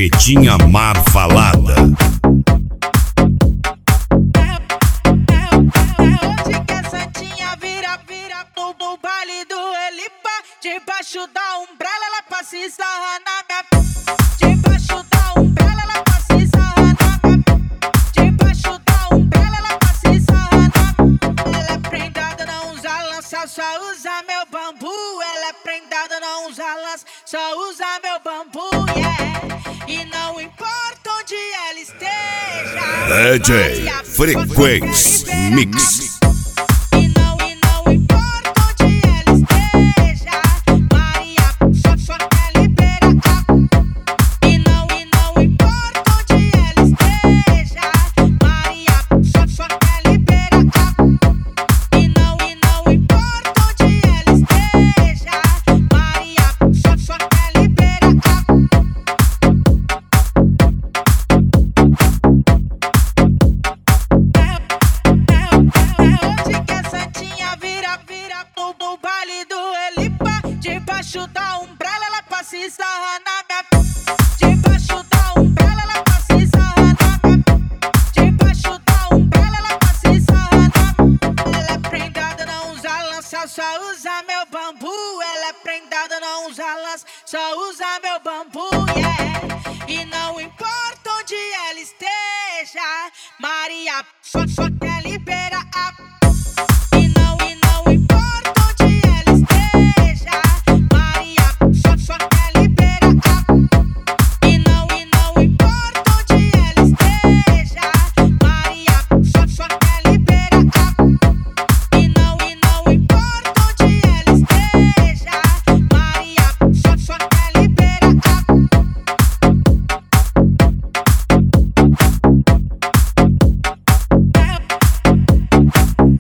Carretinha Mar Falada. Hoje que a Santinha vira no baile do Elipa. Debaixo da umbrella ela passa e sarra na minha. Debaixo da umbrella ela passa e sarra na minha. Debaixo da umbrella ela passa e sarra na minha. Ela é prendada, não usa lança, só usa meu bambu. Ela é prendada, não usa lança, só usa meu bambu, yeah. E não importa onde ela esteja, DJ Frequência Mix. E não importa onde ela esteja, Maria só quer liberar. E não importa onde ela esteja, Maria só quer liberar. E não importa onde ela esteja, Maria só quer liberar. Hoje que a Santinha vira no baile do Elipa. Debaixo da umbrella ela passa e sarra na minha. Debaixo da umbrella ela passa e sarra na minha. Debaixo da umbrella ela passa e sarra na minha. Ela é prendada, não usa lança, só usa meu bambu. Ela é prendada, não usa lança, só usa meu bambu, yeah. E não importa onde ela esteja, Maria só quer liberar.